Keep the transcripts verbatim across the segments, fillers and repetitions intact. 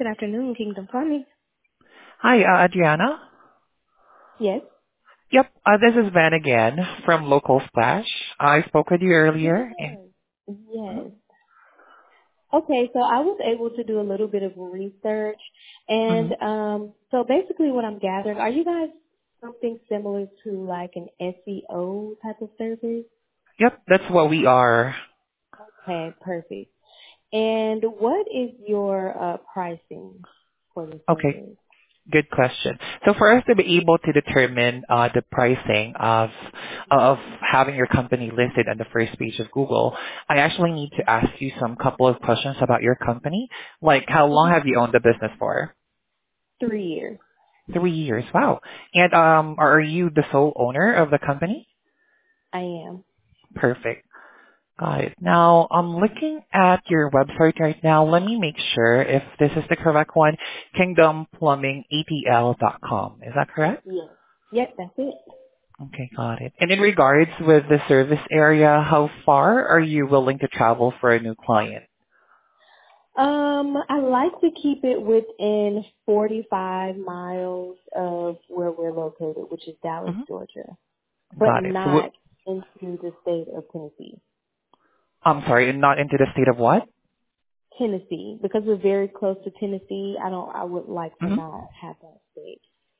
Good afternoon, Kingdom Plumbing. Hi, uh, Adriana. Yes. Yep, uh, this is Van again from Local Splash. I spoke with you earlier. And, Yes. Yes. Mhm. Okay, so I was able to do a little bit of research, and Mhm. um, so basically, what I'm gathering, are you guys something similar to like an S E O type of service? Yep, that's what we are. Okay, perfect. And what is your uh, pricing for the Okay, service? good question. So for us to be able to determine uh, the pricing of of having your company listed on the first page of Google, I actually need to ask you some couple of questions about your company. Like, how long Mhm. have you owned the business for? Three years. Three years. Wow. And um, are you the sole owner of the company? I am. Perfect. Got it. Now, I'm looking at your website right now. Let me make sure if this is the correct one. kingdom plumbing a t l dot com. Is that correct? Yes. Yep, that's it. Okay, got it. And in regards with the service area, how far are you willing to travel for a new client? Um, I like to keep it within forty-five miles of where we're located, which is Dallas, hmm Georgia, but Got it. So, w- not into the state of Tennessee. I'm sorry, not into the state of what? Tennessee, because we're very close to Tennessee. I don't. I would like to hmm not have that state.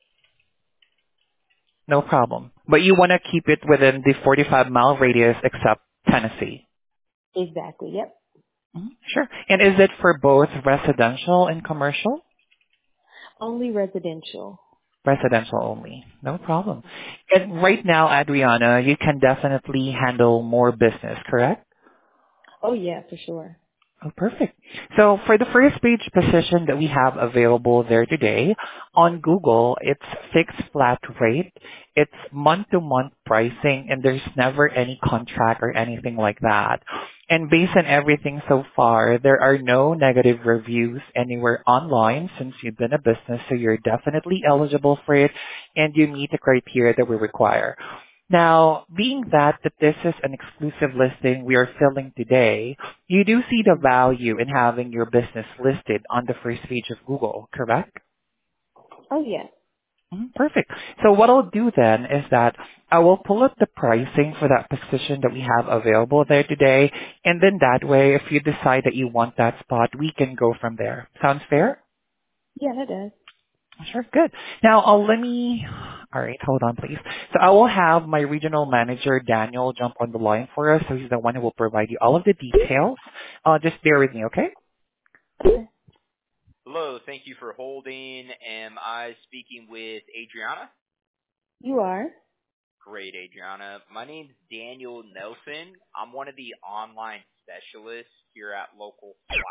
No problem. But you want to keep it within the forty-five mile radius except Tennessee. Exactly. Yep. Mhm. Sure. And is it for both residential and commercial? Only residential. Residential only. No problem. And right now, Adriana, you can definitely handle more business, correct? Oh yeah, for sure. Oh, perfect. So for the first page position that we have available there today, on Google, it's fixed flat rate. It's month-to-month pricing, and there's never any contract or anything like that. And based on everything so far, there are no negative reviews anywhere online since you've been a business, so you're definitely eligible for it, and you meet the criteria that we require. Now, being that that this is an exclusive listing we are filling today, you do see the value in having your business listed on the first page of Google, correct? Oh yeah. Mhm. Perfect. So what I'll do then is that I will pull up the pricing for that position that we have available there today, and then that way, if you decide that you want that spot, we can go from there. Sounds fair? Yeah, that does. Sure, good. Now, uh, let me, all right, hold on, please. So I will have my regional manager, Daniel, jump on the line for us. So he's the one who will provide you all of the details. Uh, just bear with me, okay? Okay. Hello, thank you for holding. Am I speaking with Adriana? You are. Great, Adriana. My name's Daniel Nelson. I'm one of the online specialists here at Local